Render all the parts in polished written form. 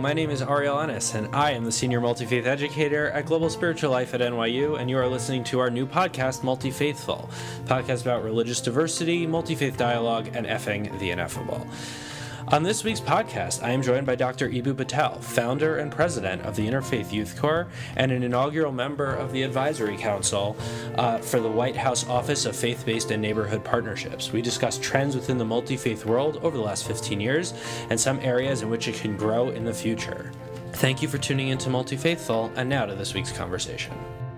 my name is Ariel Ennis, and I am the Senior Multi-Faith Educator at Global Spiritual Life at NYU, and you are listening to our new podcast, Multi-Faithful, a podcast about religious diversity, multi-faith dialogue, and effing the ineffable. On this week's podcast, I am joined by Dr. Eboo Patel, founder and president of the Interfaith Youth Corps and an inaugural member of the Advisory Council for the White House Office of Faith-Based and Neighborhood Partnerships. We discuss trends within the multi-faith world over the last 15 years and some areas in which it can grow in the future. Thank you for tuning into Multi-Faithful, and now to this week's conversation.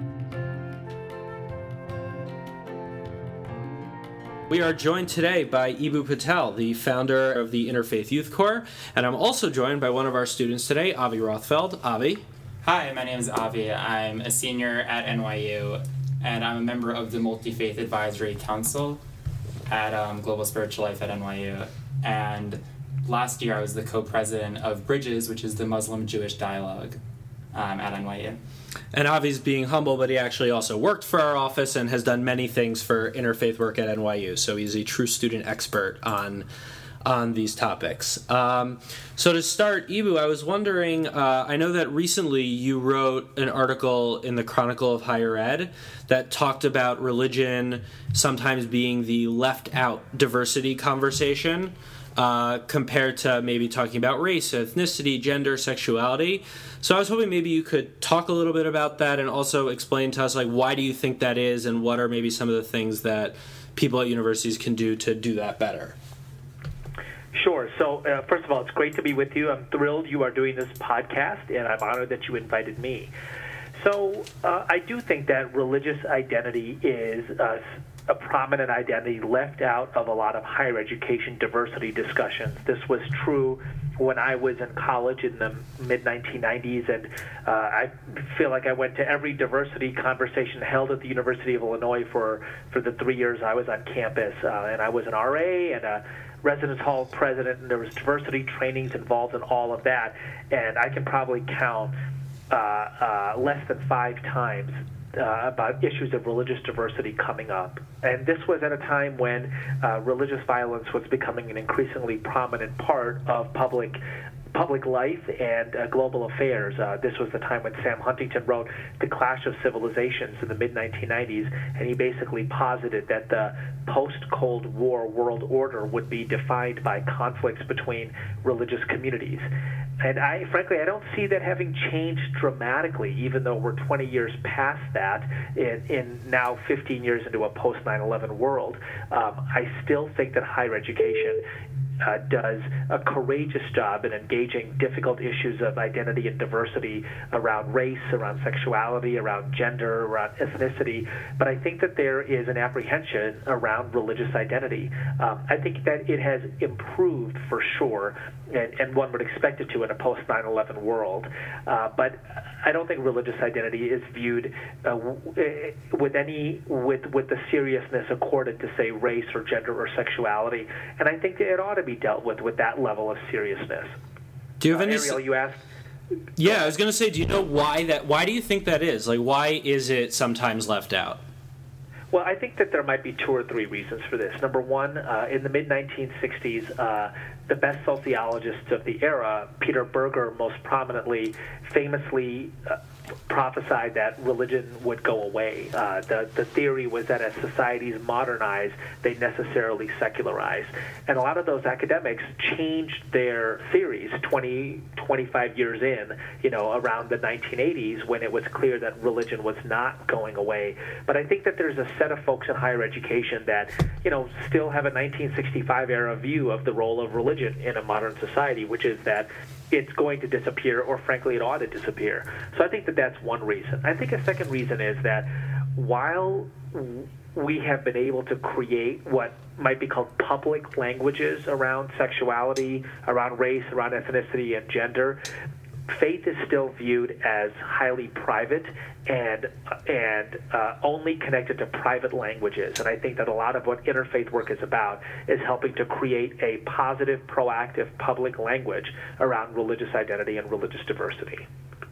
We are joined today by Eboo Patel, the founder of the Interfaith Youth Corps, and I'm also joined by one of our students today, Avi Rothfeld. Avi. Hi, my name is Avi. I'm a senior at NYU, and I'm a member of the Multi-Faith Advisory Council at Global Spiritual Life at NYU. And last year I was the co-president of Bridges, which is the Muslim-Jewish dialogue at NYU. And Avi's being humble, but he actually also worked for our office and has done many things for interfaith work at NYU. So he's a true student expert on these topics. So to start, Eboo, I was wondering, I know that recently you wrote an article in the Chronicle of Higher Ed that talked about religion sometimes being the left-out diversity conversation compared to maybe talking about race, ethnicity, gender, sexuality. So I was hoping maybe you could talk a little bit about that and also explain to us, like, why do you think that is and what are maybe some of the things that people at universities can do to do that better? Sure. So, first of all, it's great to be with you. I'm thrilled you are doing this podcast, and I'm honored that you invited me. So, I do think that religious identity is a prominent identity left out of a lot of higher education diversity discussions. This was true when I was in college in the mid-1990s, and I feel like I went to every diversity conversation held at the University of Illinois for the 3 years I was on campus. And I was an RA and a residence hall president, and there was diversity trainings involved in all of that. And I can probably count less than 5 times about issues of religious diversity coming up. And this was at a time when religious violence was becoming an increasingly prominent part of public life and global affairs. This was the time when Sam Huntington wrote The Clash of Civilizations in the mid-1990s, and he basically posited that the post-Cold War world order would be defined by conflicts between religious communities. And frankly, I don't see that having changed dramatically, even though we're 20 years past that, in now 15 years into a post-9/11 world. I still think that higher education does a courageous job in engaging difficult issues of identity and diversity around race, around sexuality, around gender, around ethnicity. But I think that there is an apprehension around religious identity. I think that it has improved for sure, and one would expect it to in a post-9/11 world. But I don't think religious identity is viewed with the seriousness accorded to, say, race or gender or sexuality. And I think that it ought to be dealt with that level of seriousness. Do you have any? Ariel, you asked. Yeah, I was going to say, do you know why that? Why do you think that is? Like, why is it sometimes left out? Well, I think that there might be 2 or 3 reasons for this. Number one, in the mid-1960s, the best sociologists of the era, Peter Berger most prominently, famously prophesied that religion would go away. The theory was that as societies modernize, they necessarily secularize. And a lot of those academics changed their theories 25 years in, around the 1980s, when it was clear that religion was not going away. But I think that there's a set of folks in higher education that, still have a 1965 era view of the role of religion in a modern society, which is that it's going to disappear, or frankly, it ought to disappear. So I think that that's one reason. I think a second reason is that while we have been able to create what might be called public languages around sexuality, around race, around ethnicity, and gender, faith is still viewed as highly private and only connected to private languages. And I think that a lot of what interfaith work is about is helping to create a positive, proactive public language around religious identity and religious diversity.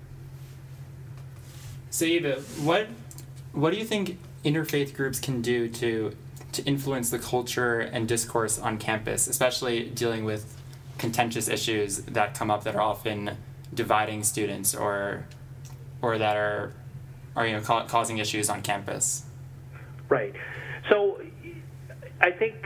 So, Eva, what do you think interfaith groups can do to influence the culture and discourse on campus, especially dealing with contentious issues that come up that are often dividing students or that are causing issues on campus. Right. So I think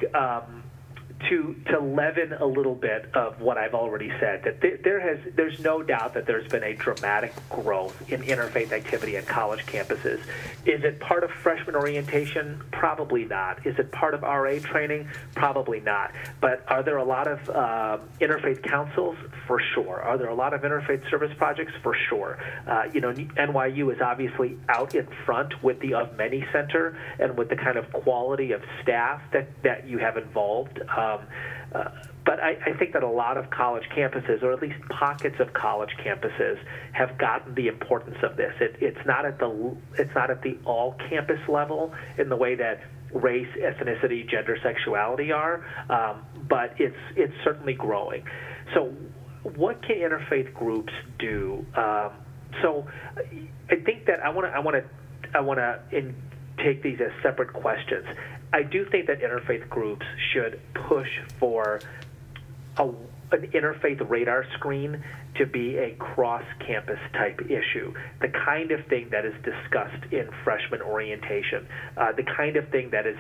to leaven a little bit of what I've already said, that there's no doubt that there's been a dramatic growth in interfaith activity at college campuses. Is it part of freshman orientation? Probably not. Is it part of RA training? Probably not. But are there a lot of interfaith councils? For sure. Are there a lot of interfaith service projects? For sure. NYU is obviously out in front with the Of Many Center and with the kind of quality of staff that you have involved. But I think that a lot of college campuses, or at least pockets of college campuses, have gotten the importance of this. It's not at the all campus level in the way that race, ethnicity, gender, sexuality are, but it's certainly growing. So, what can interfaith groups do? So, I think that I want to take these as separate questions. I do think that interfaith groups should push for an interfaith radar screen to be a cross-campus type issue, the kind of thing that is discussed in freshman orientation, the kind of thing that is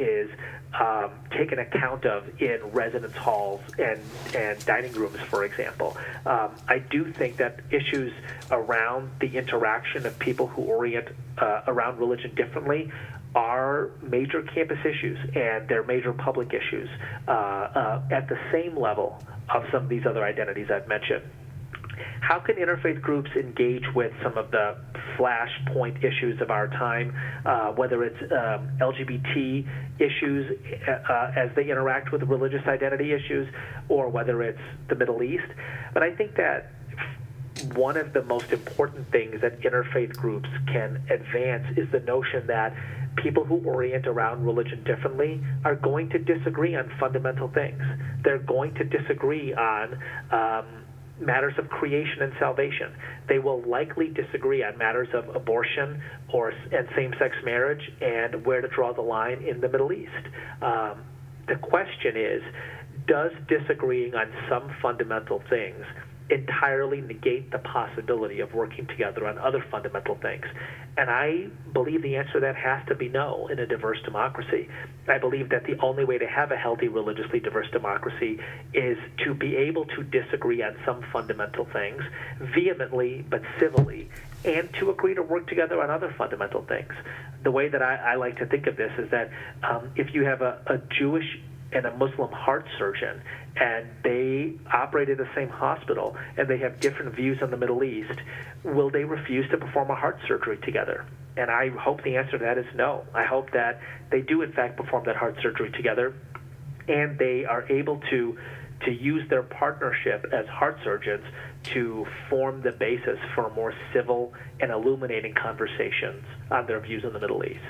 taken account of in residence halls and dining rooms, for example. I do think that issues around the interaction of people who orient around religion differently are major campus issues, and they're major public issues at the same level of some of these other identities I've mentioned. How can interfaith groups engage with some of the flashpoint issues of our time, whether it's LGBT issues as they interact with religious identity issues, or whether it's the Middle East? But I think that one of the most important things that interfaith groups can advance is the notion that people who orient around religion differently are going to disagree on fundamental things. They're going to disagree on matters of creation and salvation. They will likely disagree on matters of abortion and same-sex marriage and where to draw the line in the Middle East. The question is, does disagreeing on some fundamental things entirely negate the possibility of working together on other fundamental things? And I believe the answer to that has to be no in a diverse democracy. I believe that the only way to have a healthy, religiously diverse democracy is to be able to disagree on some fundamental things vehemently but civilly, and to agree to work together on other fundamental things. The way that I like to think of this is that if you have a Jewish and a Muslim heart surgeon, and they operate at the same hospital, and they have different views on the Middle East, will they refuse to perform a heart surgery together? And I hope the answer to that is no. I hope that they do, in fact, perform that heart surgery together, and they are able to use their partnership as heart surgeons to form the basis for more civil and illuminating conversations on their views on the Middle East.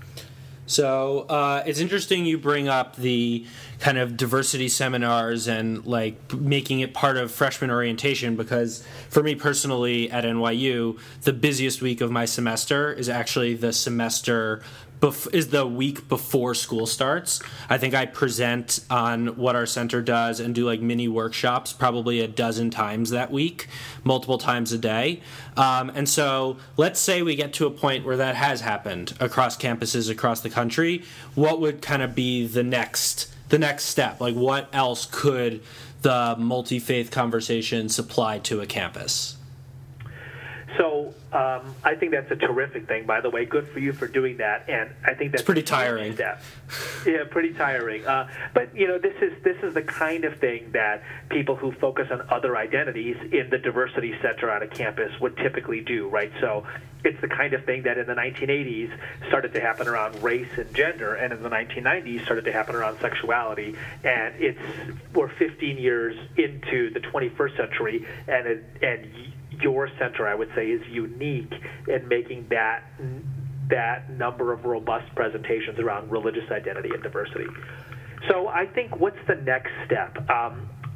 So it's interesting you bring up the kind of diversity seminars and like making it part of freshman orientation, because for me personally at NYU, the busiest week of my semester is actually the semester is the week before school starts. I think I present on what our center does and do like mini workshops probably a dozen times that week, multiple times a day. And so let's say we get to a point where that has happened across campuses across the country. What would kind of be the next step? Like, what else could the multi-faith conversation supply to a campus? So I think that's a terrific thing, by the way. Good for you for doing that, and I think that's pretty tiring. Step. Yeah, pretty tiring. But this is the kind of thing that people who focus on other identities in the diversity center on a campus would typically do, right? So it's the kind of thing that in the 1980s started to happen around race and gender, and in the 1990s started to happen around sexuality. And we're 15 years into the 21st century, and your center, I would say, is unique in making that number of robust presentations around religious identity and diversity. So I think, what's the next step?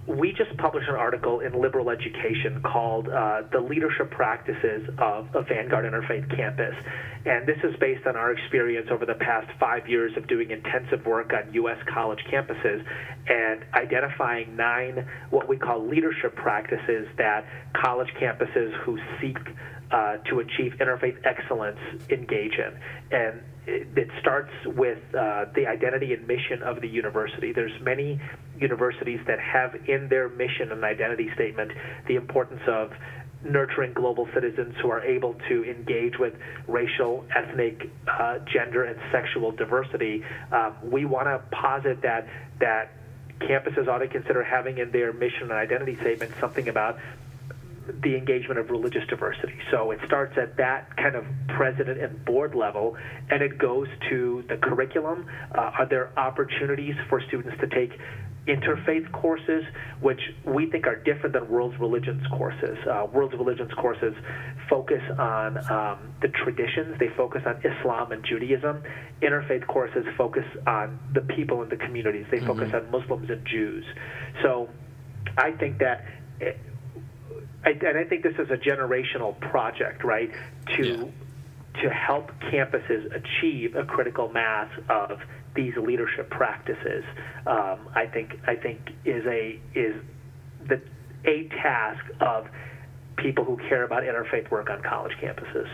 we just published an article in Liberal Education called The Leadership Practices of a Vanguard Interfaith Campus. And this is based on our experience over the past 5 years of doing intensive work on U.S. college campuses and identifying 9 what we call leadership practices that college campuses who seek to achieve interfaith excellence engage in. And it starts with the identity and mission of the university. There's many universities that have in their mission and identity statement the importance of nurturing global citizens who are able to engage with racial, ethnic, gender, and sexual diversity. We want to posit that campuses ought to consider having in their mission and identity statement something about the engagement of religious diversity. So it starts at that kind of president and board level, and it goes to the curriculum. Are there opportunities for students to take interfaith courses, which we think are different than world's religions courses? World's religions courses focus on the traditions. They focus on Islam and Judaism. Interfaith courses focus on the people in the communities. They focus on Muslims and Jews. So I think that and I think this is a generational project, right, to help campuses achieve a critical mass of these leadership practices. I think is a task of people who care about interfaith work on college campuses.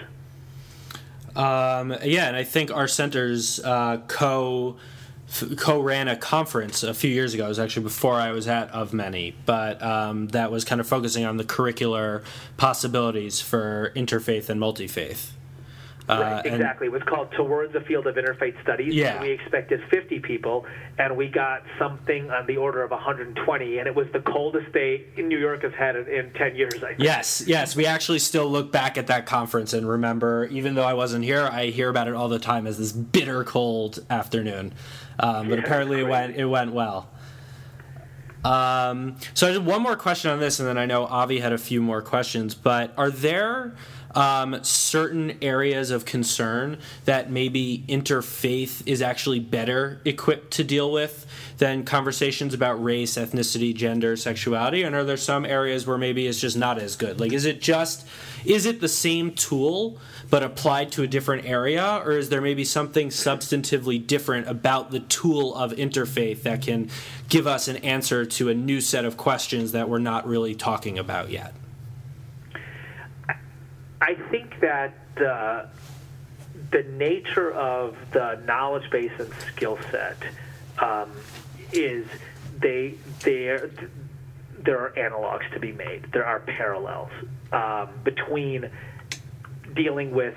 And I think our center's co-ran a conference a few years ago. It was actually before I was at Of Many, but that was kind of focusing on the curricular possibilities for interfaith and multi-faith. Right, exactly. It was called Towards a Field of Interfaith Studies. Yeah. We expected 50 people, and we got something on the order of 120, and it was the coldest day New York has had in 10 years, I think. Yes. We actually still look back at that conference and remember, even though I wasn't here, I hear about it all the time as this bitter cold afternoon. But apparently it went well. So I have one more question on this, and then I know Avi had a few more questions, but are there certain areas of concern that maybe interfaith is actually better equipped to deal with than conversations about race, ethnicity, gender, sexuality? And are there some areas where maybe it's just not as good? Like, is it the same tool but applied to a different area, or is there maybe something substantively different about the tool of interfaith that can give us an answer to a new set of questions that we're not really talking about yet? I think that the nature of the knowledge base and skill set is there are analogs to be made. There are parallels between dealing with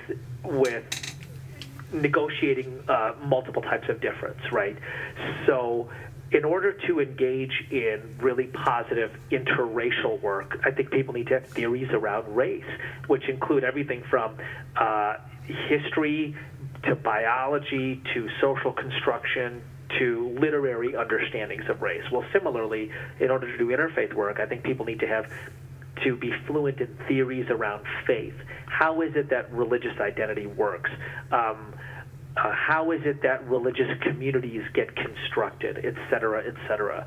negotiating multiple types of difference, right? So in order to engage in really positive interracial work, I think people need to have theories around race, which include everything from history to biology to social construction to literary understandings of race. Well, similarly, in order to do interfaith work, I think people need to be fluent in theories around faith. How is it that religious identity works? How is it that religious communities get constructed, et cetera, et cetera?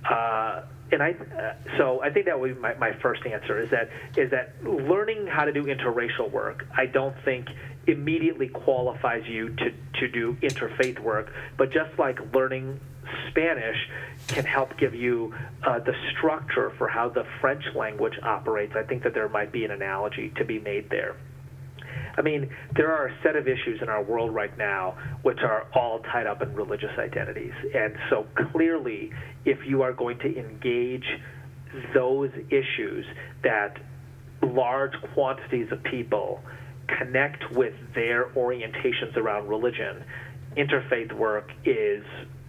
So I think that would be my first answer, is that learning how to do interracial work, I don't think immediately qualifies you to do interfaith work, but just like learning Spanish can help give you the structure for how the French language operates, I think that there might be an analogy to be made there. I mean, there are a set of issues in our world right now which are all tied up in religious identities. And so clearly, if you are going to engage those issues that large quantities of people connect with their orientations around religion, interfaith work is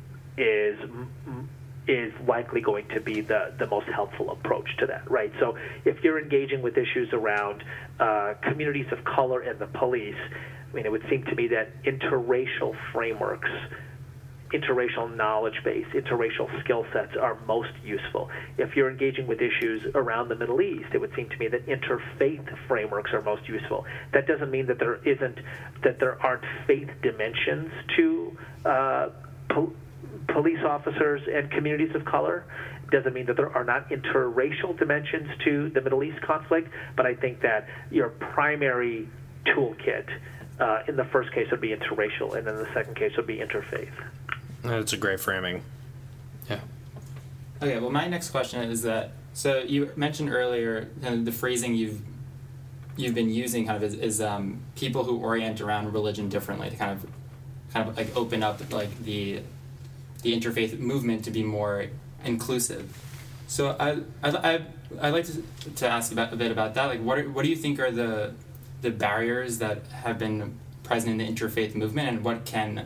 likely going to be the most helpful approach to that, right? So if you're engaging with issues around communities of color and the police, I mean, it would seem to me that interracial frameworks, interracial knowledge base, interracial skill sets are most useful. If you're engaging with issues around the Middle East, it would seem to me that interfaith frameworks are most useful. That doesn't mean that there aren't faith dimensions to police officers and communities of color. Doesn't mean that there are not interracial dimensions to the Middle East conflict, but I think that your primary toolkit in the first case would be interracial, and in the second case would be interfaith. That's a great framing. Yeah. Okay, well, my next question is that, so you mentioned earlier kind of the phrasing you've been using kind of is people who orient around religion differently to kind of like open up like the interfaith movement to be more inclusive. So I'd like to ask a bit about that. Like, what do you think are the barriers that have been present in the interfaith movement, and what can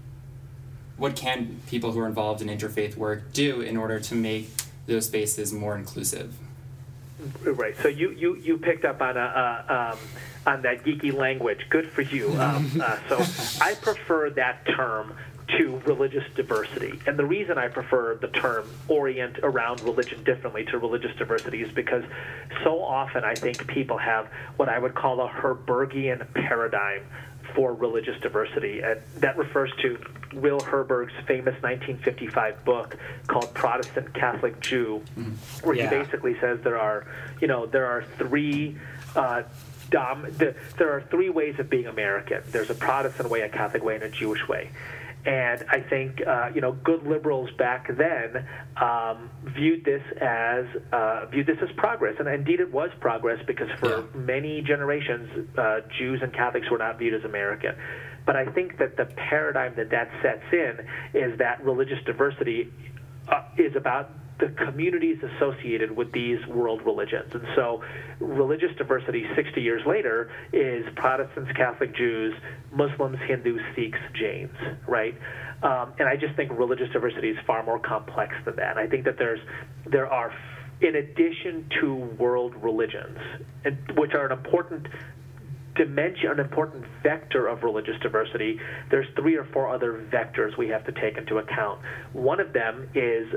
people who are involved in interfaith work do in order to make those spaces more inclusive? Right. So you picked up on that geeky language. Good for you. So I prefer that term to religious diversity. And the reason I prefer the term orient around religion differently to religious diversity is because so often I think people have what I would call a Herbergian paradigm for religious diversity. And that refers to Will Herberg's famous 1955 book called Protestant Catholic Jew, where he basically says there are three there are three ways of being American. There's a Protestant way, a Catholic way, and a Jewish way. And I think good liberals back then viewed this as progress, and indeed it was progress because for many generations, Jews and Catholics were not viewed as American. But I think that the paradigm that sets in is that religious diversity is about the communities associated with these world religions. And so religious diversity 60 years later is Protestants, Catholic Jews, Muslims, Hindus, Sikhs, Jains, right? And I just think religious diversity is far more complex than that. I think that there are, in addition to world religions, which are an important dimension, an important vector of religious diversity, there's 3 or 4 other vectors we have to take into account. One of them is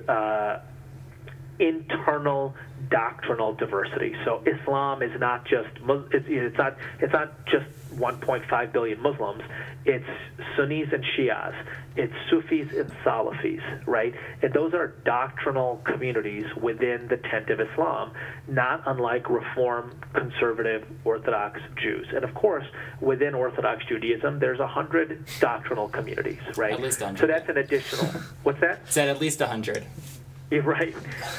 internal doctrinal diversity. So Islam is not just it's not just 1.5 billion Muslims. It's Sunnis and Shias. It's Sufis and Salafis, right? And those are doctrinal communities within the tent of Islam, not unlike Reform, Conservative, Orthodox Jews. And of course, within Orthodox Judaism, there's 100 doctrinal communities, right? At least 100. So that's an additional. What's that? Said at least 100. Yeah, right.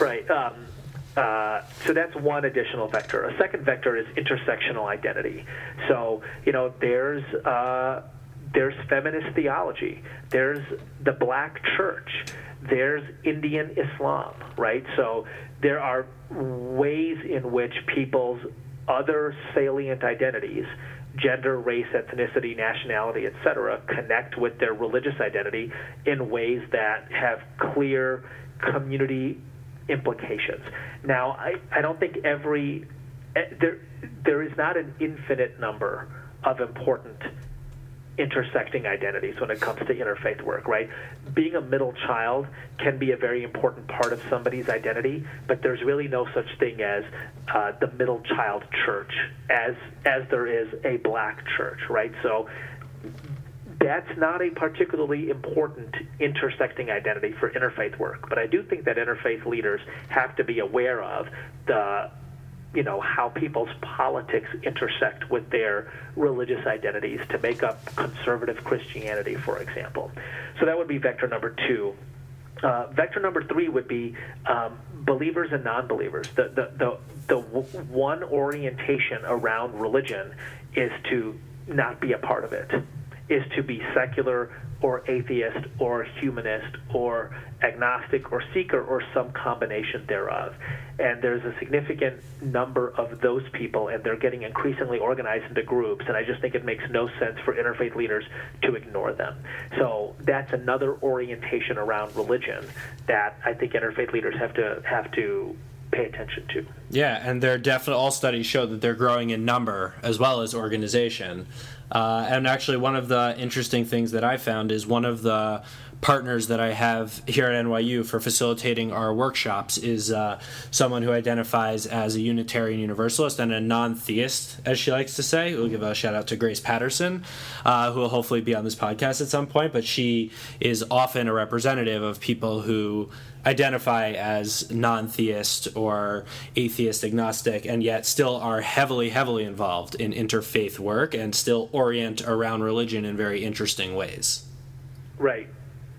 So that's one additional vector. A second vector is intersectional identity. So, there's feminist theology. There's the black church. There's Indian Islam, right? So there are ways in which people's other salient identities, gender, race, ethnicity, nationality, etc., connect with their religious identity in ways that have clear community implications. Now, I don't think there is not an infinite number of important intersecting identities when it comes to interfaith work, right? Being a middle child can be a very important part of somebody's identity, but there's really no such thing as the middle child church as there is a black church, right? So that's not a particularly important intersecting identity for interfaith work. But I do think that interfaith leaders have to be aware of how people's politics intersect with their religious identities to make up conservative Christianity, for example. So that would be vector number 2. Vector number 3 would be believers and non-believers. The one orientation around religion is to not be a part of it, is to be secular or atheist or humanist or agnostic or seeker or some combination thereof. And there's a significant number of those people, and they're getting increasingly organized into groups, and I just think it makes no sense for interfaith leaders to ignore them. So that's another orientation around religion that I think interfaith leaders have to pay attention to. Yeah, and they're definitely, all studies show that they're growing in number as well as organization. And actually, one of the interesting things that I found is one of the partners that I have here at NYU for facilitating our workshops is someone who identifies as a Unitarian Universalist and a non-theist, as she likes to say. We'll give a shout out to Grace Patterson, who will hopefully be on this podcast at some point, but she is often a representative of people who identify as non-theist or atheist, agnostic, and yet still are heavily, heavily involved in interfaith work and still orient around religion in very interesting ways. Right.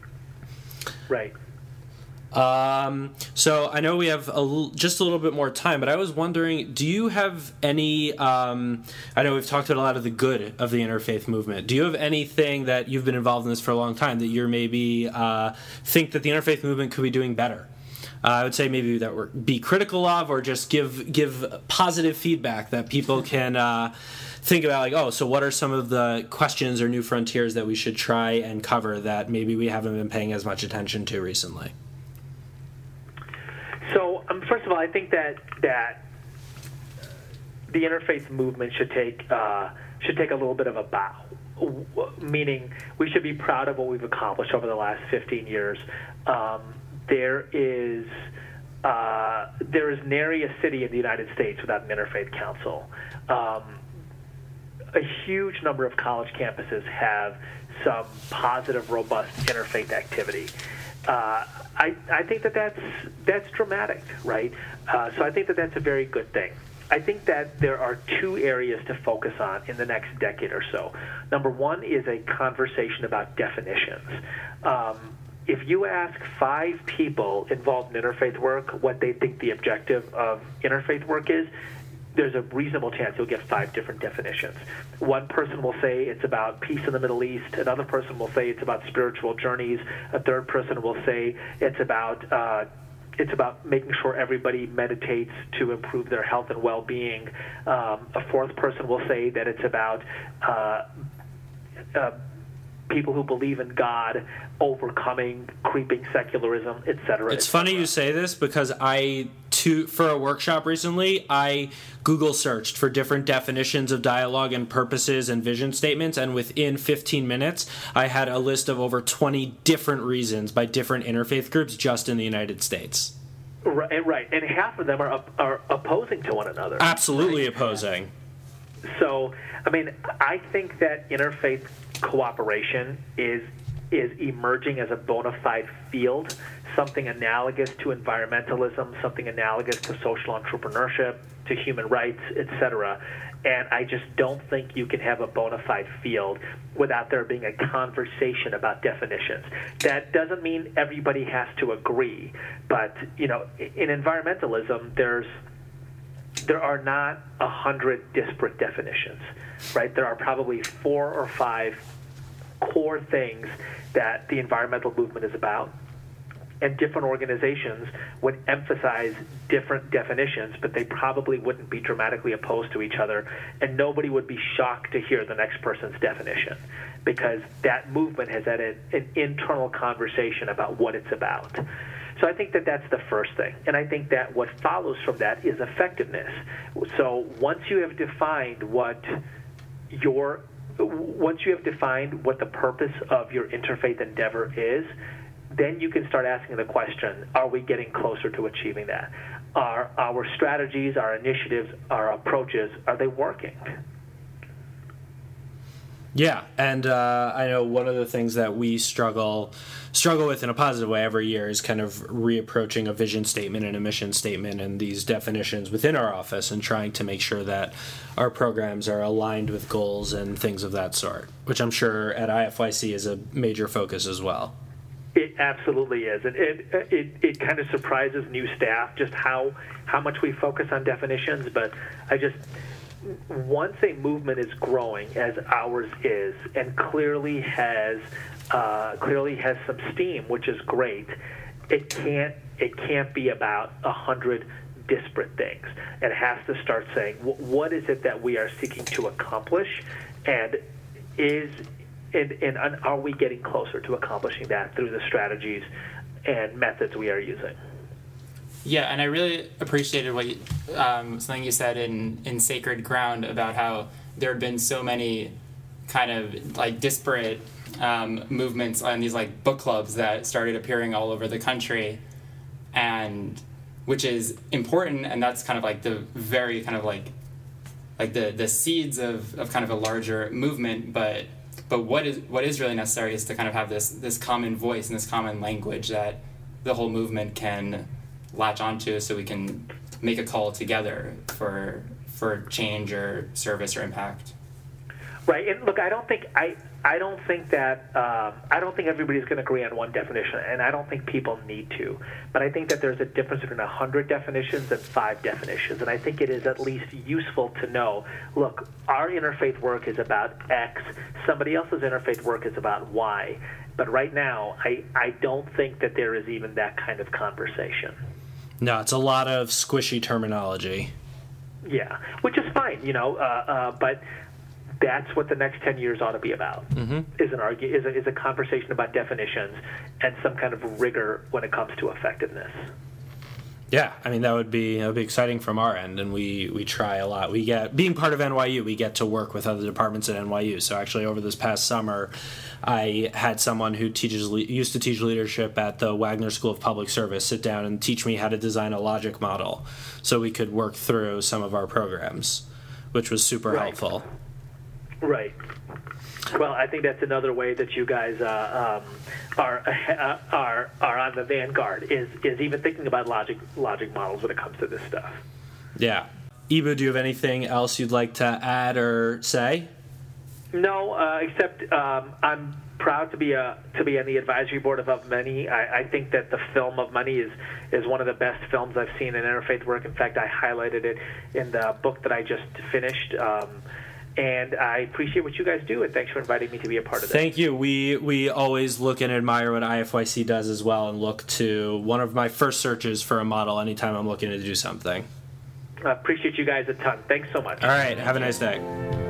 So I know we have just a little bit more time, but I was wondering, do you have any, I know we've talked about a lot of the good of the interfaith movement. Do you have anything that you've been involved in this for a long time that you're maybe think that the interfaith movement could be doing better? I would say maybe that we're be critical of, or just give positive feedback that people can think about, like, oh, so what are some of the questions or new frontiers that we should try and cover that maybe we haven't been paying as much attention to recently? So, first of all, I think that the interfaith movement should take a little bit of a bow, meaning we should be proud of what we've accomplished over the last 15 years. There is nary a city in the United States without an interfaith council. A huge number of college campuses have some positive, robust interfaith activity. I think that's dramatic, right? So I think that that's a very good thing. I think that there are two areas to focus on in the next decade or so. Number one is a conversation about definitions. If you ask 5 people involved in interfaith work what they think the objective of interfaith work is, there's a reasonable chance you'll get 5 different definitions. One person will say it's about peace in the Middle East. Another person will say it's about spiritual journeys. A third person will say it's about making sure everybody meditates to improve their health and well-being. A fourth person will say that it's about people who believe in God overcoming creeping secularism, etc. It's funny you say this, because for a workshop recently, I Google searched for different definitions of dialogue and purposes and vision statements, and within 15 minutes, I had a list of over 20 different reasons by different interfaith groups just in the United States. Right, and half of them are opposing to one another. Absolutely right? opposing. So, I mean, I think that interfaith cooperation is emerging as a bona fide field, something analogous to environmentalism, something analogous to social entrepreneurship, to human rights, etc. And I just don't think you can have a bona fide field without there being a conversation about definitions. That doesn't mean everybody has to agree, but in environmentalism, there are not 100 disparate definitions, right? There are probably 4 or 5 core things that the environmental movement is about, and different organizations would emphasize different definitions, but they probably wouldn't be dramatically opposed to each other, and nobody would be shocked to hear the next person's definition, because that movement has had an internal conversation about what it's about. So I think that that's the first thing. And I think that what follows from that is effectiveness. So once you have defined what the purpose of your interfaith endeavor is, then you can start asking the question, are we getting closer to achieving that? Are our strategies, our initiatives, our approaches, are they working? Yeah, and I know one of the things that we struggle with in a positive way every year is kind of reapproaching a vision statement and a mission statement and these definitions within our office, and trying to make sure that our programs are aligned with goals and things of that sort, which I'm sure at IFYC is a major focus as well. It absolutely is, and it kind of surprises new staff just how much we focus on definitions, but once a movement is growing, as ours is, and clearly has some steam, which is great, it can't be about 100 disparate things. It has to start saying, what is it that we are seeking to accomplish, and are we getting closer to accomplishing that through the strategies and methods we are using? Yeah, and I really appreciated something you said in Sacred Ground about how there had been so many kind of like disparate movements and these like book clubs that started appearing all over the country, and which is important, and that's kind of like the very kind of like the seeds of kind of a larger movement, but what is really necessary is to kind of have this common voice and this common language that the whole movement can latch onto, so we can make a call together for change or service or impact. Right, and look, I don't think everybody's going to agree on one definition, and I don't think people need to. But I think that there's a difference between 100 definitions and 5 definitions, and I think it is at least useful to know, look, our interfaith work is about X, somebody else's interfaith work is about Y. But right now, I don't think that there is even that kind of conversation. No, it's a lot of squishy terminology. Yeah, which is fine, but that's what the next 10 years ought to be about, is a conversation about definitions and some kind of rigor when it comes to effectiveness. Yeah, I mean, that would be exciting from our end, and we try a lot. Being part of NYU, we get to work with other departments at NYU. So actually, over this past summer, I had someone who used to teach leadership at the Wagner School of Public Service sit down and teach me how to design a logic model so we could work through some of our programs, which was super helpful. Right. Well, I think that's another way that you guys are on the vanguard is even thinking about logic models when it comes to this stuff. Yeah. Ibu, do you have anything else you'd like to add or say? No, except I'm proud to be on the advisory board of Many. I think that the film of Many is one of the best films I've seen in interfaith work. In fact, I highlighted it in the book that I just finished. And I appreciate what you guys do, and thanks for inviting me to be a part of it. Thank you. We always look and admire what IFYC does as well, and look to one of my first searches for a model anytime I'm looking to do something. I appreciate you guys a ton. Thanks so much. All right. Have a nice day.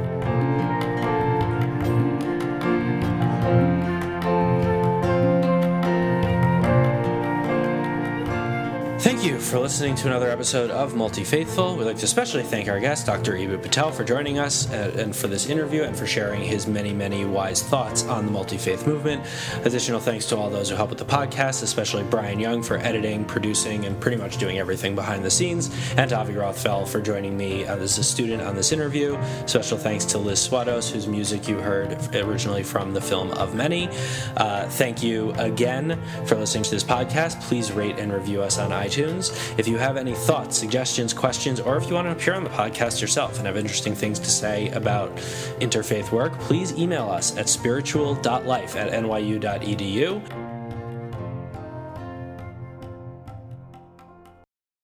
Thank you for listening to another episode of Multi-Faithful. We'd like to especially thank our guest, Dr. Ibu Patel, for joining us and for this interview and for sharing his many, many wise thoughts on the multi-faith movement. Additional thanks to all those who help with the podcast, especially Brian Young for editing, producing, and pretty much doing everything behind the scenes, and to Avi Rothfeld for joining me as a student on this interview. Special thanks to Liz Swados, whose music you heard originally from the film of Many. Thank you again for listening to this podcast. Please rate and review us on iTunes. If you have any thoughts, suggestions, questions, or if you want to appear on the podcast yourself and have interesting things to say about interfaith work, please email us at spiritual.life@nyu.edu.